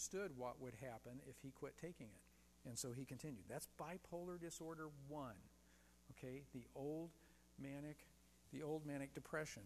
understood what would happen if he quit taking it. And so he continued. That's bipolar disorder 1. Okay, the old manic depression.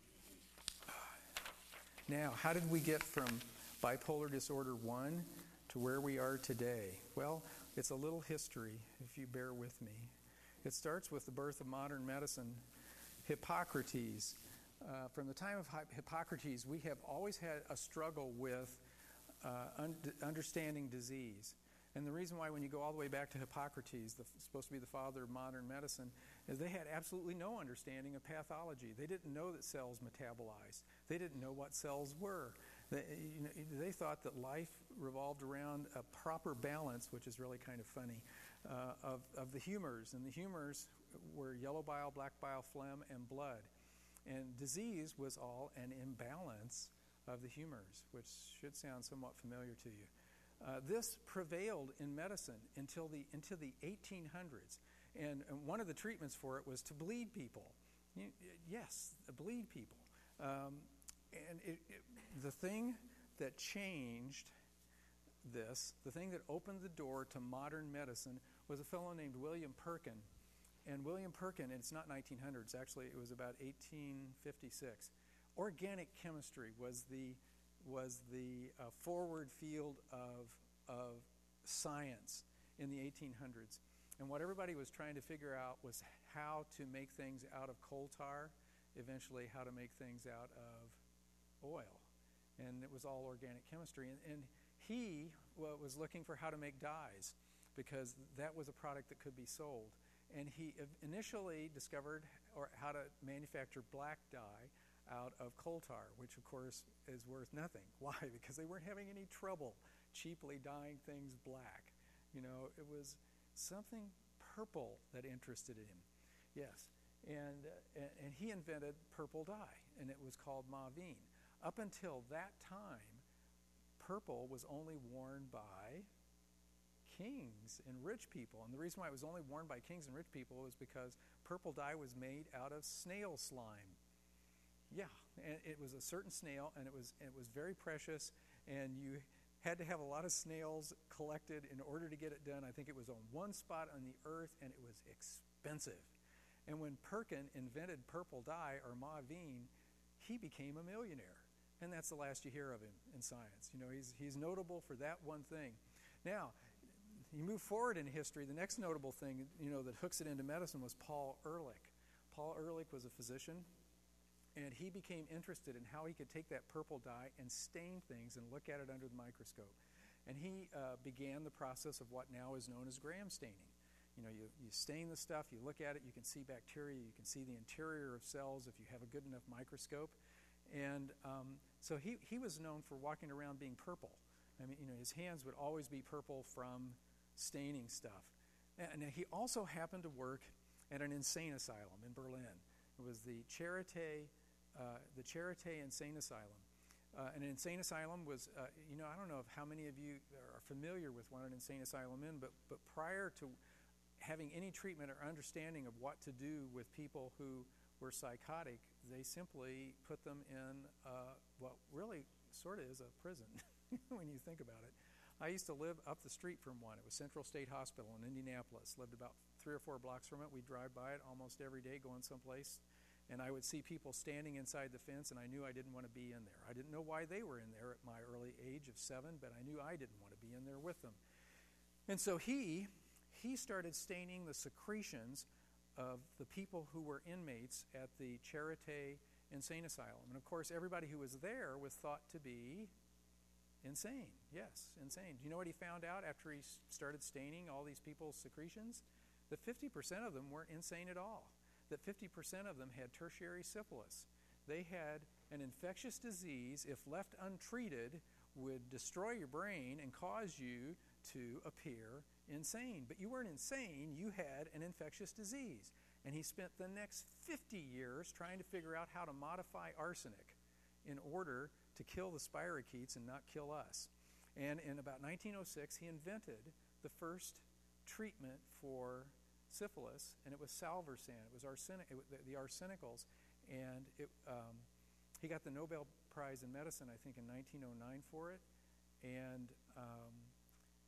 Now, how did we get from bipolar disorder 1 to where we are today? Well, it's a little history, if you bear with me. It starts with the birth of modern medicine. Hippocrates. From the time of Hippocrates, we have always had a struggle with understanding disease. And the reason why, when you go all the way back to Hippocrates, supposed to be the father of modern medicine, is they had absolutely no understanding of pathology. They didn't know that cells metabolized. They didn't know what cells were. They thought that life revolved around a proper balance, which is really kind of funny, of the humors. And the humors were yellow bile, black bile, phlegm, and blood. And disease was all an imbalance of the humors, which should sound somewhat familiar to you. This prevailed in medicine into the 1800s. And one of the treatments for it was to bleed people. Yes, bleed people. And the thing that changed this, the thing that opened the door to modern medicine, was a fellow named William Perkin. And William Perkin, and it's not 1900s, actually it was about 1856. Organic chemistry was the forward field of science in the 1800s. And what everybody was trying to figure out was how to make things out of coal tar, eventually how to make things out of oil. And it was all organic chemistry. And he was looking for how to make dyes, because that was a product that could be sold. And he initially discovered how to manufacture black dye out of coal tar, which of course is worth nothing. Why? Because they weren't having any trouble cheaply dyeing things black. It was something purple that interested him. Yes. And he invented purple dye, and it was called mauveine. Up until that time, purple was only worn by kings and rich people. And the reason why it was only worn by kings and rich people was because purple dye was made out of snail slime. Yeah, and it was a certain snail, and it was very precious, and you had to have a lot of snails collected in order to get it done. I think it was on one spot on the earth, and it was expensive. And when Perkin invented purple dye, or mauveine, he became a millionaire. And that's the last you hear of him in science. He's notable for that one thing. Now, you move forward in history, the next notable thing, that hooks it into medicine was Paul Ehrlich. Paul Ehrlich was a physician, and he became interested in how he could take that purple dye and stain things and look at it under the microscope. And he began the process of what now is known as gram staining. You stain the stuff, you look at it, you can see bacteria, you can see the interior of cells if you have a good enough microscope. And so he was known for walking around being purple. I mean, his hands would always be purple from staining stuff. And he also happened to work at an insane asylum in Berlin. It was the Charité Insane Asylum. An insane asylum was, I don't know if how many of you are familiar with what an insane asylum is, but prior to having any treatment or understanding of what to do with people who were psychotic, they simply put them in what really sort of is a prison when you think about it. I used to live up the street from one. It was Central State Hospital in Indianapolis. Lived about 3 or 4 blocks from it. We'd drive by it almost every day going someplace. And I would see people standing inside the fence, and I knew I didn't want to be in there. I didn't know why they were in there at my early age of 7, but I knew I didn't want to be in there with them. And so he started staining the secretions of the people who were inmates at the Charité Insane Asylum. And of course, everybody who was there was thought to be insane. Yes, insane. Do you know what he found out after he started staining all these people's secretions? That 50% of them weren't insane at all. That 50% of them had tertiary syphilis. They had an infectious disease, if left untreated, would destroy your brain and cause you to appear insane. But you weren't insane, you had an infectious disease. And he spent the next 50 years trying to figure out how to modify arsenic in order to kill the spirochetes and not kill us. And in about 1906, he invented the first treatment for syphilis, and it was salvarsan. It was the arsenicals, and he got the Nobel Prize in Medicine, I think, in 1909 for it. And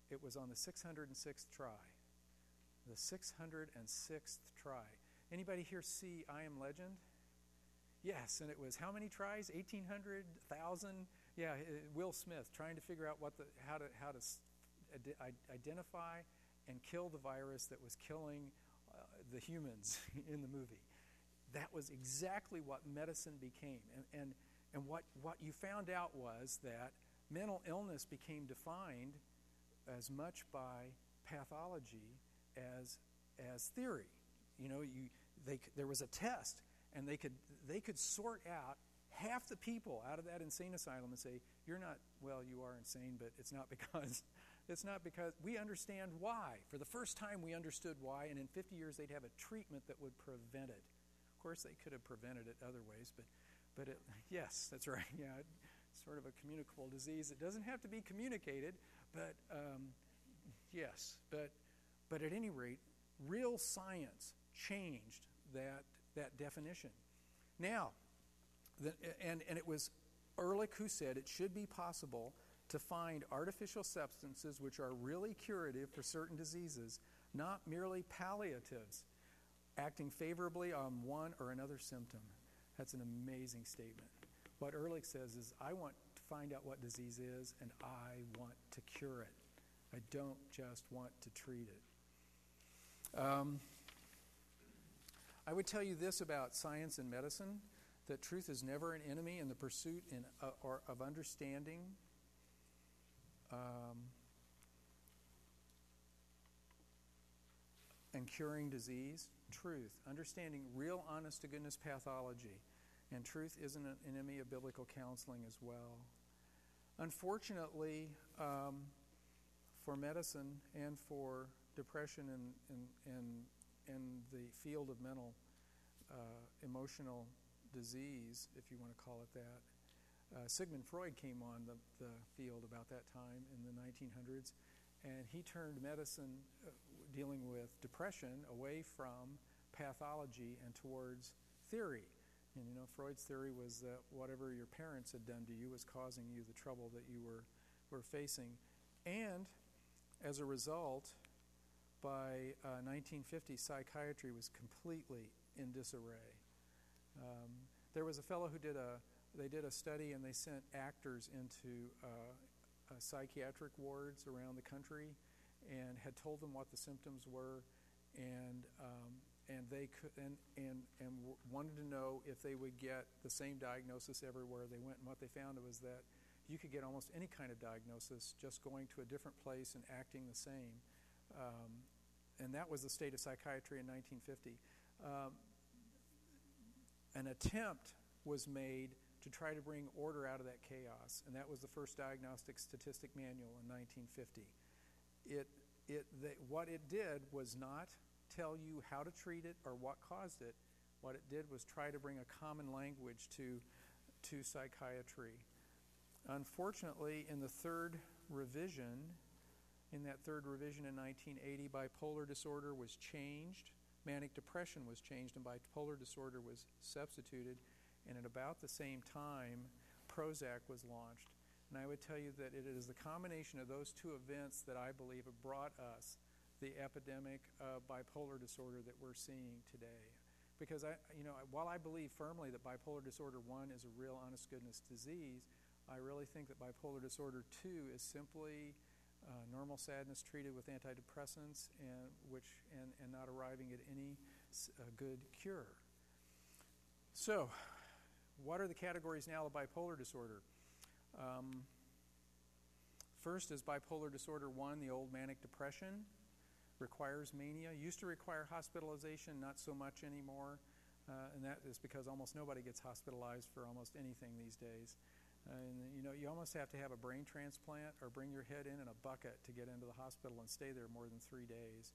it was on the 606th try. The 606th try. Anybody here see I Am Legend? Yes, and it was how many tries? 1,800, 1,000? Yeah, Will Smith trying to figure out how to identify and kill the virus that was killing the humans in the movie. That was exactly what medicine became. And what you found out was that mental illness became defined as much by pathology as theory. You know, there was a test, and they could sort out half the people out of that insane asylum and say, you're not, well, you are insane, but it's not because we understand why. For the first time, we understood why, and in 50 years, they'd have a treatment that would prevent it. Of course, they could have prevented it other ways, but yes, that's right. Yeah, it's sort of a communicable disease. It doesn't have to be communicated, but yes. But at any rate, real science changed that definition. Now, and it was Ehrlich who said it should be possible to find artificial substances which are really curative for certain diseases, not merely palliatives, acting favorably on one or another symptom. That's an amazing statement. What Ehrlich says is, I want to find out what disease is, and I want to cure it. I don't just want to treat it. I would tell you this about science and medicine, that truth is never an enemy in the pursuit of understanding. And curing disease. Truth, understanding real honest-to-goodness pathology. And truth isn't an enemy of biblical counseling as well. Unfortunately, for medicine and for depression and the field of mental, emotional disease, if you want to call it that, Sigmund Freud came on the field about that time in the 1900s, and he turned medicine dealing with depression away from pathology and towards theory. And you know, Freud's theory was that whatever your parents had done to you was causing you the trouble that you were facing. And as a result, by 1950, psychiatry was completely in disarray. There was a fellow who did a study, and they sent actors into psychiatric wards around the country and had told them what the symptoms were, and they could and wanted to know if they would get the same diagnosis everywhere they went. And what they found was that you could get almost any kind of diagnosis just going to a different place and acting the same. And that was the state of psychiatry in 1950. An attempt was made to try to bring order out of that chaos, and that was the first diagnostic statistic manual in 1950. What it did was not tell you how to treat it or what caused it. What it did was try to bring a common language to psychiatry. Unfortunately, in that third revision in 1980, bipolar disorder was changed. Manic depression was changed, and bipolar disorder was substituted. And at about the same time, Prozac was launched. And I would tell you that it is the combination of those two events that I believe have brought us the epidemic of bipolar disorder that we're seeing today. Because while I believe firmly that bipolar disorder 1 is a real honest-goodness disease, I really think that bipolar disorder 2 is simply normal sadness treated with antidepressants and not arriving at any good cure. So, what are the categories now of bipolar disorder? First is bipolar disorder 1, the old manic depression. Requires mania. Used to require hospitalization, not so much anymore. And that is because almost nobody gets hospitalized for almost anything these days. And you almost have to have a brain transplant or bring your head in a bucket to get into the hospital and stay there more than 3 days.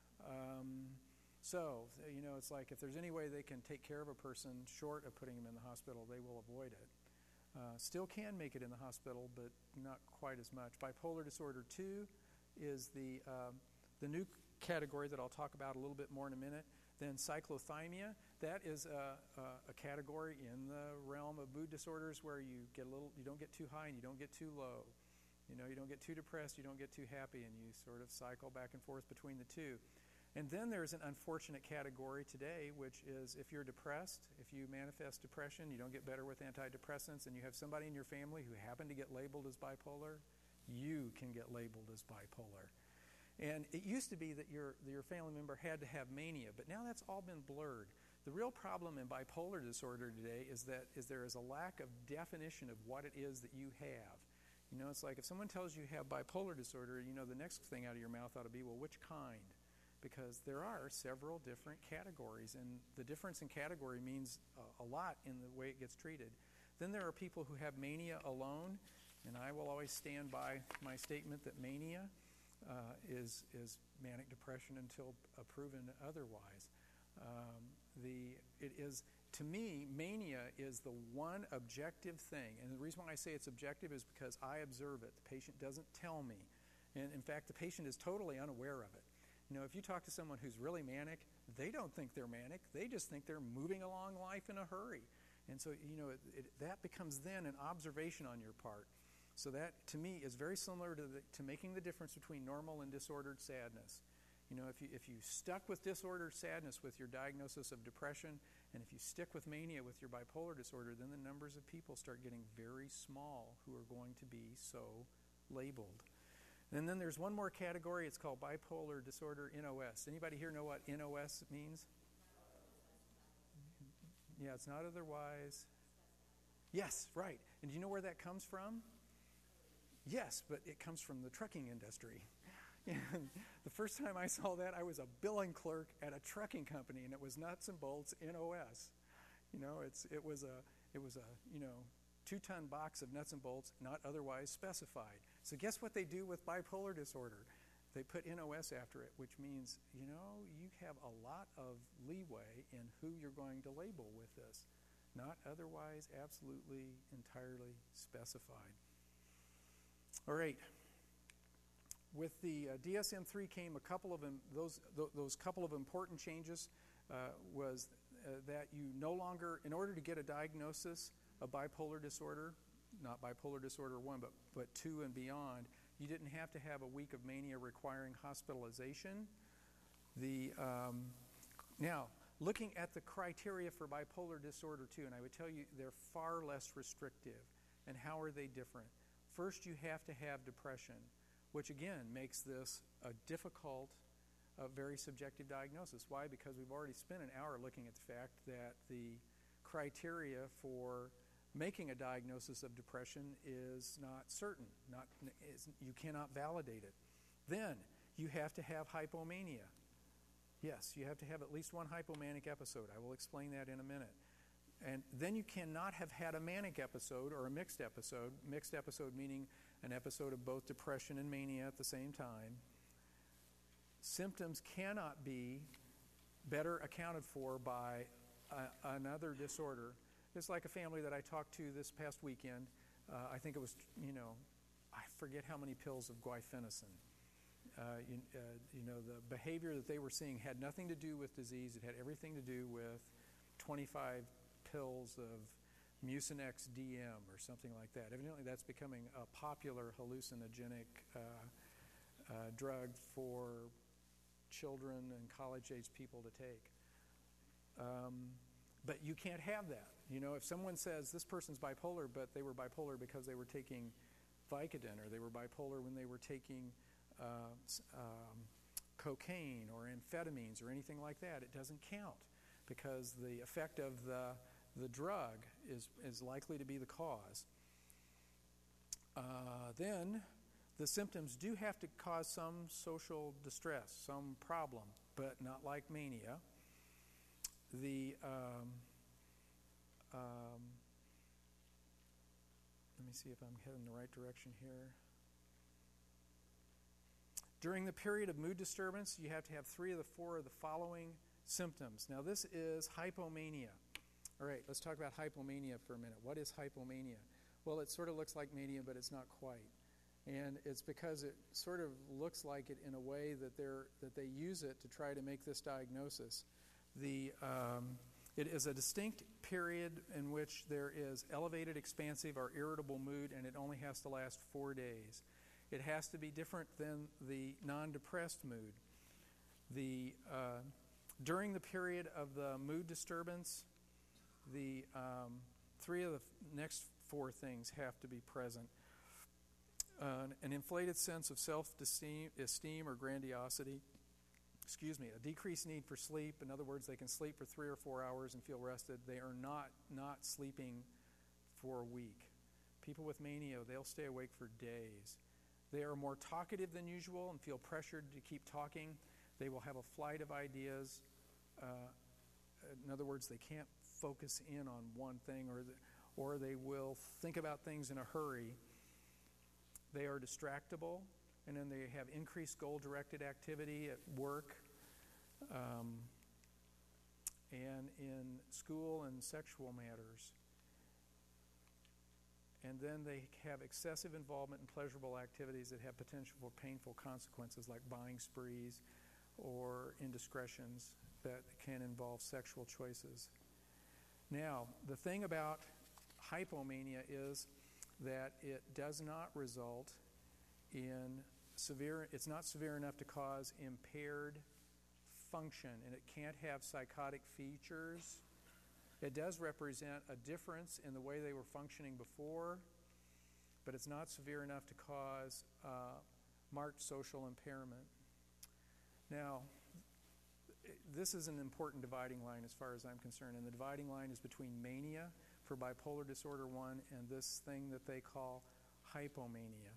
So, it's like if there's any way they can take care of a person short of putting them in the hospital, they will avoid it. Still can make it in the hospital, but not quite as much. Bipolar disorder 2 is the new category that I'll talk about a little bit more in a minute. Then cyclothymia, that is a category in the realm of mood disorders where you don't get too high and you don't get too low. You know, you don't get too depressed, you don't get too happy, and you sort of cycle back and forth between the two. And then there's an unfortunate category today, which is if you're depressed, if you manifest depression, you don't get better with antidepressants, and you have somebody in your family who happened to get labeled as bipolar, you can get labeled as bipolar. And it used to be that your family member had to have mania, but now that's all been blurred. The real problem in bipolar disorder today is there is a lack of definition of what it is that you have. You know, it's like if someone tells you have bipolar disorder, you know, the next thing out of your mouth ought to be, well, which kind? Because there are several different categories, and the difference in category means a lot in the way it gets treated. Then there are people who have mania alone, and I will always stand by my statement that mania is manic depression until proven otherwise. To me, mania is the one objective thing, and the reason why I say it's objective is because I observe it. The patient doesn't tell me, and in fact, the patient is totally unaware of it. You know, if you talk to someone who's really manic, they don't think they're manic. They just think they're moving along life in a hurry. And so, you know, that becomes then an observation on your part. So that, to me, is very similar to making the difference between normal and disordered sadness. You know, if you stuck with disordered sadness with your diagnosis of depression, and if you stick with mania with your bipolar disorder, then the numbers of people start getting very small who are going to be so labeled. And then there's one more category. It's called bipolar disorder NOS. Anybody here know what NOS means? Yeah, it's not otherwise. Yes, right. And do you know where that comes from? Yes, but it comes from the trucking industry. And the first time I saw that, I was a billing clerk at a trucking company, and it was nuts and bolts NOS. You know, it was a 2-ton box of nuts and bolts, not otherwise specified. So guess what they do with bipolar disorder? They put NOS after it, which means, you know, you have a lot of leeway in who you're going to label with this. Not otherwise absolutely entirely specified. All right. With the DSM-3 came a couple of those couple of important changes. Was that you no longer, in order to get a diagnosis of bipolar disorder, not bipolar disorder 1, but 2 and beyond, you didn't have to have a week of mania requiring hospitalization. Now, looking at the criteria for bipolar disorder 2, and I would tell you they're far less restrictive. And how are they different? First, you have to have depression, which again makes this a difficult, very subjective diagnosis. Why? Because we've already spent an hour looking at the fact that the criteria for making a diagnosis of depression is not certain. You cannot validate it. Then you have to have hypomania. Yes, you have to have at least one hypomanic episode. I will explain that in a minute. And then you cannot have had a manic episode or a mixed episode. Mixed episode meaning an episode of both depression and mania at the same time. Symptoms cannot be better accounted for by another disorder. It's like a family that I talked to this past weekend. I think it was, I forget how many pills of guaifenesin. The behavior that they were seeing had nothing to do with disease. It had everything to do with 25 pills of Mucinex DM or something like that. Evidently, that's becoming a popular hallucinogenic drug for children and college-age people to take. But you can't have that. If someone says this person's bipolar, but they were bipolar because they were taking Vicodin, or they were bipolar when they were taking cocaine or amphetamines or anything like that, it doesn't count, because the effect of the drug is likely to be the cause. Then the symptoms do have to cause some social distress, some problem, but not like mania. Let me see if I'm heading the right direction here. During the period of mood disturbance, you have to have 3 of the 4 of the following symptoms. Now, this is hypomania. All right, let's talk about hypomania for a minute. What is hypomania? Well, it sort of looks like mania, but it's not quite. And it's because it sort of looks like it in a way that they use it to try to make this diagnosis. It is a distinct period in which there is elevated, expansive, or irritable mood, and it only has to last 4 days. It has to be different than the non-depressed mood. During the period of the mood disturbance, the three of the next four things have to be present. An inflated sense of self-esteem or grandiosity. A decreased need for sleep. In other words, they can sleep for 3 or 4 hours and feel rested. They are not sleeping for a week. People with mania, they'll stay awake for days. They are more talkative than usual and feel pressured to keep talking. They will have a flight of ideas. In other words, they can't focus in on one thing, or they will think about things in a hurry. They are distractible, and then they have increased goal-directed activity at work and in school and sexual matters. And then they have excessive involvement in pleasurable activities that have potential for painful consequences, like buying sprees or indiscretions that can involve sexual choices. Now, the thing about hypomania is that it does not result in it's not severe enough to cause impaired function, and it can't have psychotic features. It does represent a difference in the way they were functioning before, but it's not severe enough to cause marked social impairment. Now, this is an important dividing line as far as I'm concerned, and the dividing line is between mania for bipolar disorder 1 and this thing that they call hypomania.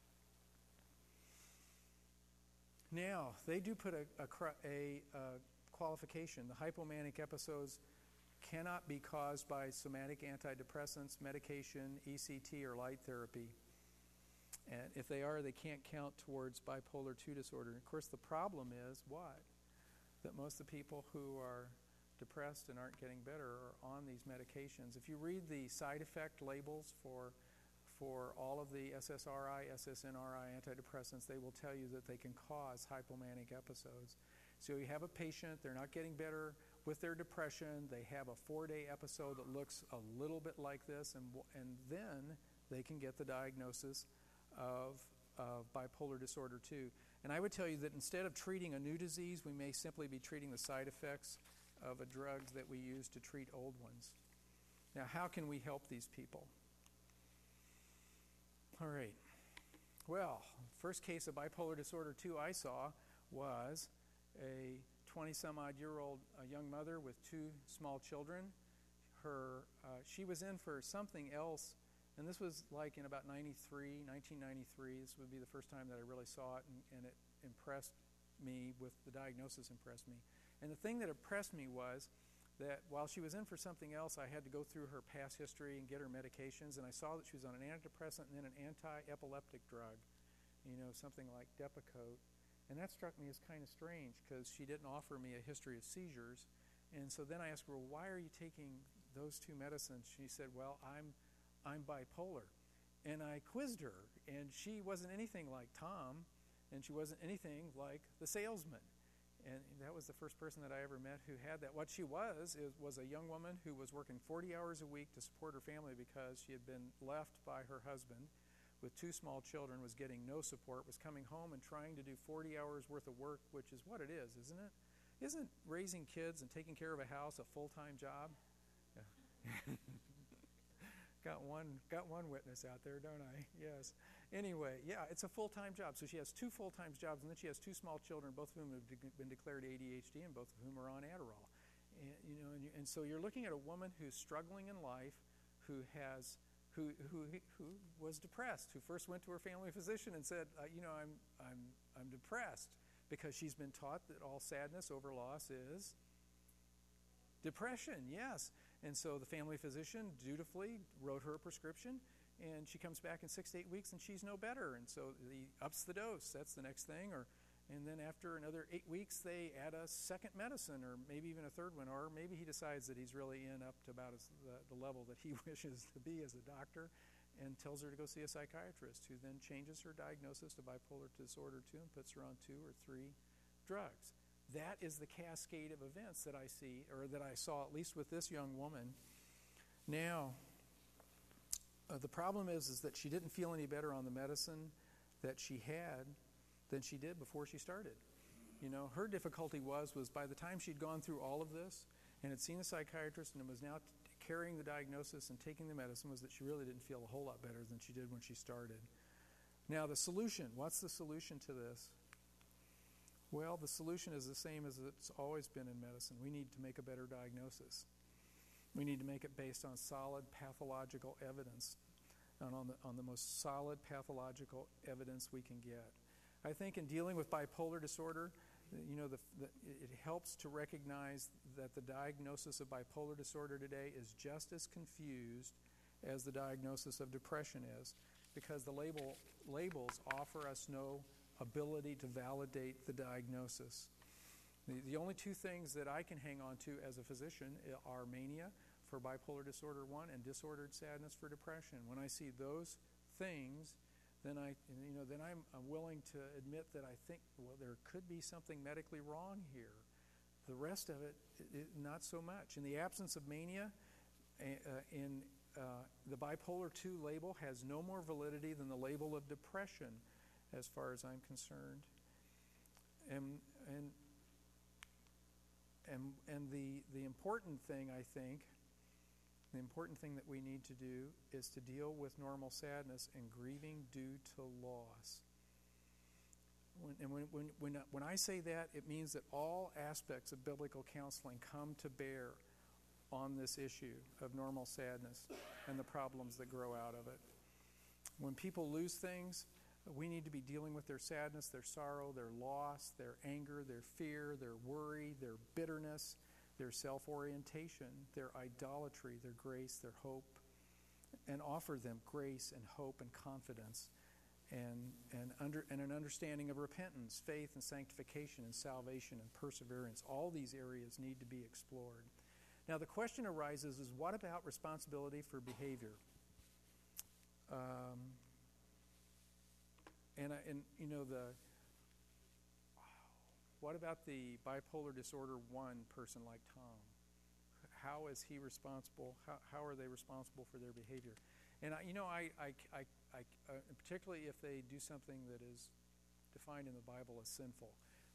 Now, they do put a qualification. The hypomanic episodes cannot be caused by somatic antidepressants, medication, ECT, or light therapy. And if they are, they can't count towards bipolar 2 disorder. Of course, the problem is what? That most of the people who are depressed and aren't getting better are on these medications. If you read the side effect labels for all of the SSRI, SSNRI antidepressants, they will tell you that they can cause hypomanic episodes. So you have a patient, they're not getting better with their depression, they have a 4-day episode that looks a little bit like this, and then they can get the diagnosis of bipolar disorder 2. And I would tell you that instead of treating a new disease, we may simply be treating the side effects of a drug that we use to treat old ones. Now, how can we help these people? All right. Well, first case of bipolar disorder 2 I saw was a 20-some-odd-year-old young mother with 2 small children. She was in for something else, and this was like in about 1993. This would be the first time that I really saw it, and it impressed me the diagnosis impressed me. And the thing that impressed me was that while she was in for something else, I had to go through her past history and get her medications, and I saw that she was on an antidepressant and then an anti-epileptic drug, something like Depakote. And that struck me as kind of strange because she didn't offer me a history of seizures. And so then I asked her, well, why are you taking those 2 medicines? She said, well, I'm bipolar. And I quizzed her, and she wasn't anything like Tom, and she wasn't anything like the salesman. And that was the first person that I ever met who had that. What she was a young woman who was working 40 hours a week to support her family because she had been left by her husband with 2 small children, was getting no support, was coming home and trying to do 40 hours worth of work, which is what it is, isn't it? Isn't raising kids and taking care of a house a full-time job? Yeah. Got one witness out there, don't I? Yes. Anyway, yeah, it's a full-time job. So she has 2 full-time jobs, and then she has 2 small children, both of whom have been declared ADHD, and both of whom are on Adderall. And so you're looking at a woman who's struggling in life, who was depressed, who first went to her family physician and said, I'm depressed, because she's been taught that all sadness over loss is depression, yes. And so the family physician dutifully wrote her a prescription, and she comes back in 6 to 8 weeks and she's no better. And so he ups the dose. That's the next thing. And then after another 8 weeks, they add a second medicine, or maybe even a third one, or maybe he decides that he's really up to about the level that he wishes to be as a doctor, and tells her to go see a psychiatrist, who then changes her diagnosis to bipolar disorder 2 and puts her on 2 or 3 drugs. That is the cascade of events that I see, or that I saw at least with this young woman. Now, the problem is that she didn't feel any better on the medicine that she had than she did before she started. You know, her difficulty was by the time she'd gone through all of this and had seen a psychiatrist and was now carrying the diagnosis and taking the medicine, was that she really didn't feel a whole lot better than she did when she started. Now, the solution. What's the solution to this? Well, the solution is the same as it's always been in medicine. We need to make a better diagnosis. We need to make it based on solid pathological evidence, and on the most solid pathological evidence we can get. I think in dealing with bipolar disorder, you know, it helps to recognize that the diagnosis of bipolar disorder today is just as confused as the diagnosis of depression is, because the labels offer us no ability to validate the diagnosis. The only two things that I can hang on to as a physician are mania for bipolar disorder 1 and disordered sadness for depression. When I see those things, then I'm willing to admit that I think, well, there could be something medically wrong here. The rest of it, not so much. In the absence of mania, the bipolar 2 label has no more validity than the label of depression, as far as I'm concerned. And the important thing, I think, the important thing that we need to do is to deal with normal sadness and grieving due to loss. When I say that, it means that all aspects of biblical counseling come to bear on this issue of normal sadness and the problems that grow out of it. When people lose things, we need to be dealing with their sadness, their sorrow, their loss, their anger, their fear, their worry, their bitterness, their self-orientation, their idolatry, their grace, their hope, and offer them grace and hope and confidence and an understanding of repentance, faith and sanctification and salvation and perseverance. All these areas need to be explored. Now the question arises is, what about responsibility for behavior? What about the bipolar disorder 1 person like Tom? How is he responsible? How are they responsible for their behavior? And particularly if they do something that is defined in the Bible as sinful.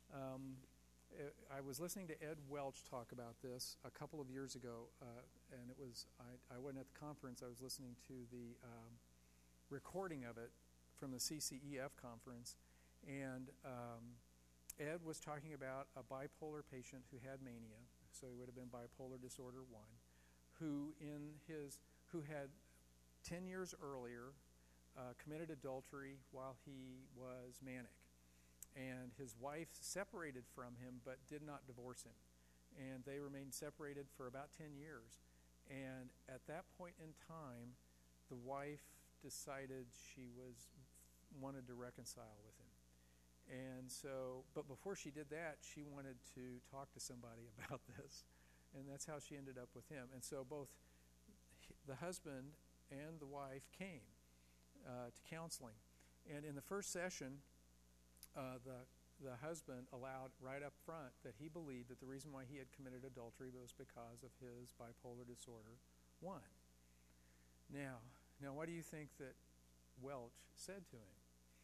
I was listening to Ed Welch talk about this a couple of years ago, and it was I wasn't at the conference. I was listening to the recording of it from the CCEF conference, and Ed was talking about a bipolar patient who had mania, so he would have been bipolar disorder 1, who had 10 years earlier committed adultery while he was manic. And his wife separated from him but did not divorce him. And they remained separated for about 10 years. And at that point in time, the wife decided she wanted to reconcile with him. And so, but before she did that, she wanted to talk to somebody about this. And that's how she ended up with him. And so both the husband and the wife came to counseling. And in the first session, the husband allowed right up front that he believed that the reason why he had committed adultery was because of his bipolar disorder 1. Now, what do you think that Welch said to him?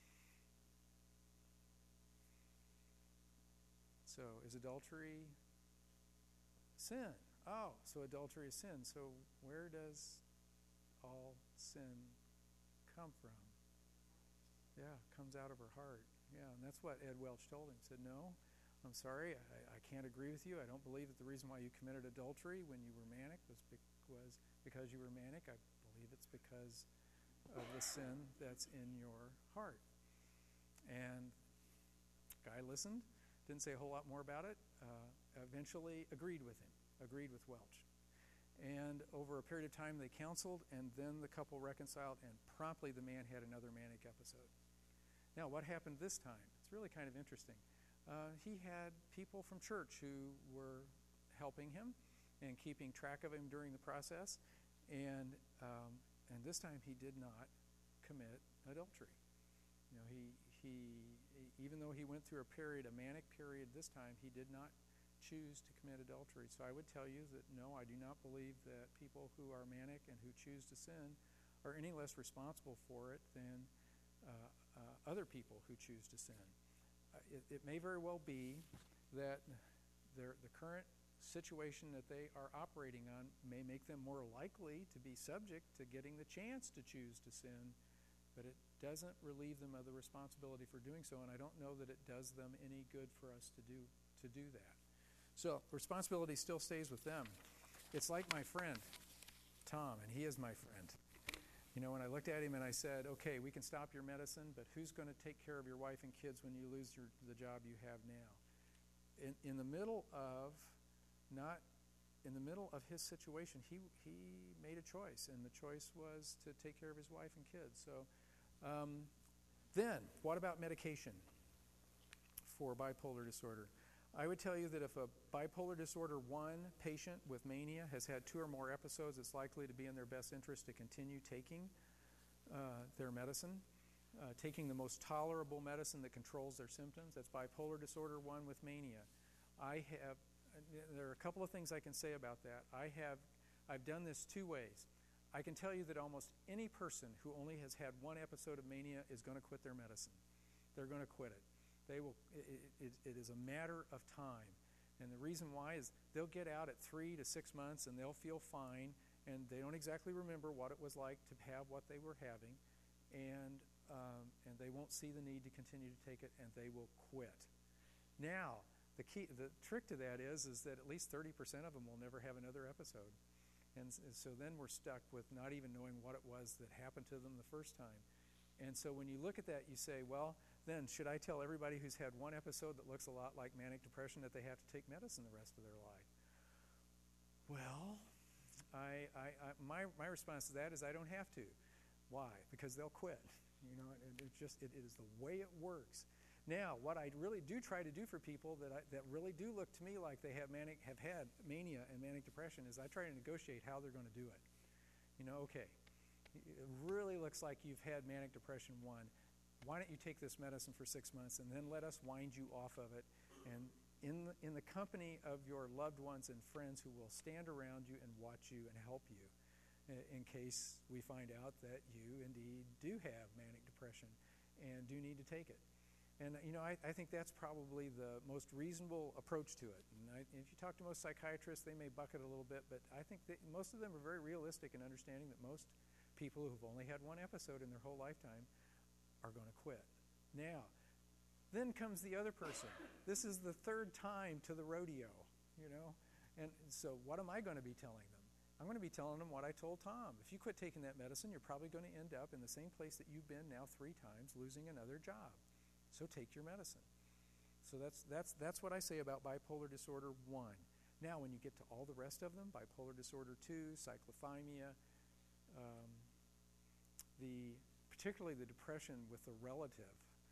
So, is adultery sin? Oh, so adultery is sin. So where does all sin come from? Yeah, it comes out of her heart. Yeah, and that's what Ed Welch told him. He said, no, I'm sorry, I can't agree with you. I don't believe that the reason why you committed adultery when you were manic was because you were manic. I believe it's because of the sin that's in your heart. And the guy listened, didn't say a whole lot more about it, eventually agreed with Welch. And over a period of time they counseled, and then the couple reconciled, and promptly the man had another manic episode. Now, what happened this time? It's really kind of interesting. He had people from church who were helping him and keeping track of him during the process, and this time he did not commit adultery. You know, he even though he went through a manic period this time, he did not choose to commit adultery. So I would tell you that no, I do not believe that people who are manic and who choose to sin are any less responsible for it than other people who choose to sin. It may very well be that the current situation that they are operating on may make them more likely to be subject to getting the chance to choose to sin, but it doesn't relieve them of the responsibility for doing so, and I don't know that it does them any good for us to do that. So responsibility still stays with them. It's like my friend, Tom, and he is my friend. You know, when I looked at him and I said, okay, we can stop your medicine, but who's going to take care of your wife and kids when you lose the job you have now? In the middle of his situation, he made a choice, and the choice was to take care of his wife and kids. So then, what about medication for bipolar disorder? I would tell you that if a bipolar disorder 1 patient with mania has had 2 or more episodes, it's likely to be in their best interest to continue taking their medicine, taking the most tolerable medicine that controls their symptoms. That's bipolar disorder 1 with mania. There are a couple of things I can say about that. I've done this 2 ways. I can tell you that almost any person who only has had 1 episode of mania is going to quit their medicine. They're going to quit it. They will. It is a matter of time, and the reason why is they'll get out at 3 to 6 months and they'll feel fine, and they don't exactly remember what it was like to have what they were having, and they won't see the need to continue to take it, and they will quit. Now, the trick to that is that at least 30% of them will never have another episode, and so then we're stuck with not even knowing what it was that happened to them the first time. And so when you look at that, you say, well, then should I tell everybody who's had 1 episode that looks a lot like manic depression that they have to take medicine the rest of their life? Well, my response to that is I don't have to. Why? Because they'll quit. You know, it is the way it works. Now, what I really do try to do for people that really do look to me like they have had mania and manic depression is I try to negotiate how they're going to do it. You know, okay, it really looks like you've had manic depression 1. Why don't you take this medicine for 6 months and then let us wind you off of it, and in the company of your loved ones and friends who will stand around you and watch you and help you in case we find out that you indeed do have manic depression and do need to take it. And you know, I think that's probably the most reasonable approach to it. And if you talk to most psychiatrists, they may buck it a little bit, but I think that most of them are very realistic in understanding that most people who've only had 1 episode in their whole lifetime are going to quit. Now, then comes the other person. This is the 3rd time to the rodeo, you know. And so what am I going to be telling them? I'm going to be telling them what I told Tom. If you quit taking that medicine, you're probably going to end up in the same place that you've been now 3 times, losing another job. So take your medicine. So that's what I say about bipolar disorder 1. Now, when you get to all the rest of them, bipolar disorder 2, cyclothymia, particularly the depression with a relative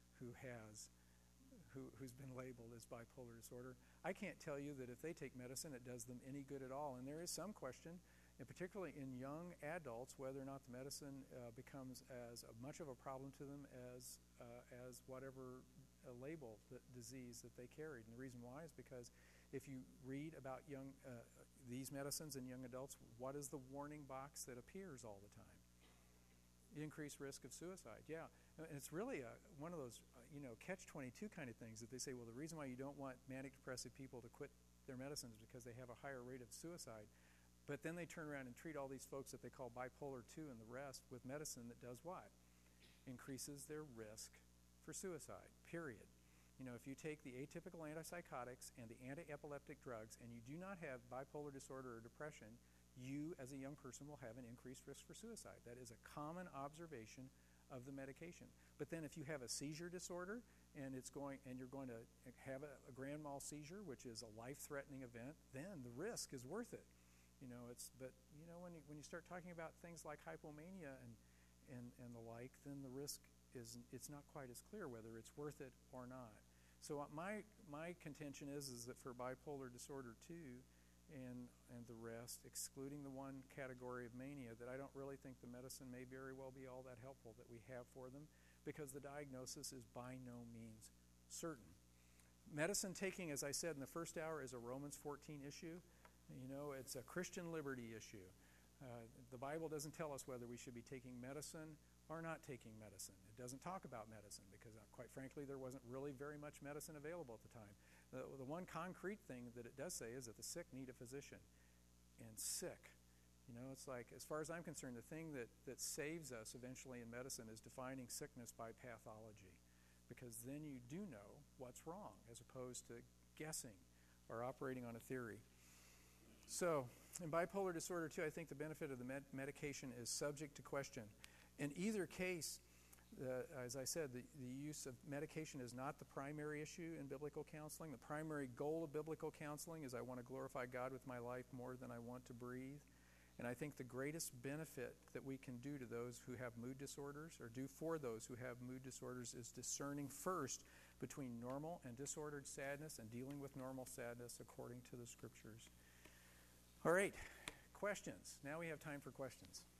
who's been labeled as bipolar disorder, I can't tell you that if they take medicine it does them any good at all. And there is some question, and particularly in young adults, whether or not the medicine becomes as much of a problem to them as whatever label, the disease that they carried. And the reason why is because if you read about these medicines in young adults, what is the warning box that appears all the time? Increased risk of suicide. Yeah, and it's really one of those catch-22 kind of things that they say, well, the reason why you don't want manic depressive people to quit their medicines is because they have a higher rate of suicide. But then they turn around and treat all these folks that they call bipolar 2 and the rest with medicine that does what? Increases their risk for suicide, period. You know, if you take the atypical antipsychotics and the anti-epileptic drugs and you do not have bipolar disorder or depression, you as a young person will have an increased risk for suicide. That is a common observation of the medication. But then if you have a seizure disorder and you're going to have a grand mal seizure, which is a life-threatening event, then the risk is worth it. You know, when you start talking about things like hypomania and the like, then the risk it's not quite as clear whether it's worth it or not. So my contention is that for bipolar disorder 2 and the rest, excluding the 1 category of mania, that I don't really think the medicine may very well be all that helpful that we have for them, because the diagnosis is by no means certain. Medicine taking, as I said in the first hour, is a Romans 14 issue. You know, it's a Christian liberty issue. The Bible doesn't tell us whether we should be taking medicine are not taking medicine. It doesn't talk about medicine because, quite frankly, there wasn't really very much medicine available at the time. The one concrete thing that it does say is that the sick need a physician. And sick, it's like, as far as I'm concerned, the thing that saves us eventually in medicine is defining sickness by pathology, because then you do know what's wrong as opposed to guessing or operating on a theory. So, in bipolar disorder 2, I think the benefit of the medication is subject to question. In either case, as I said, the use of medication is not the primary issue in biblical counseling. The primary goal of biblical counseling is I want to glorify God with my life more than I want to breathe. And I think the greatest benefit that we can do to those who have mood disorders, or do for those who have mood disorders, is discerning first between normal and disordered sadness and dealing with normal sadness according to the Scriptures. All right, questions. Now we have time for questions.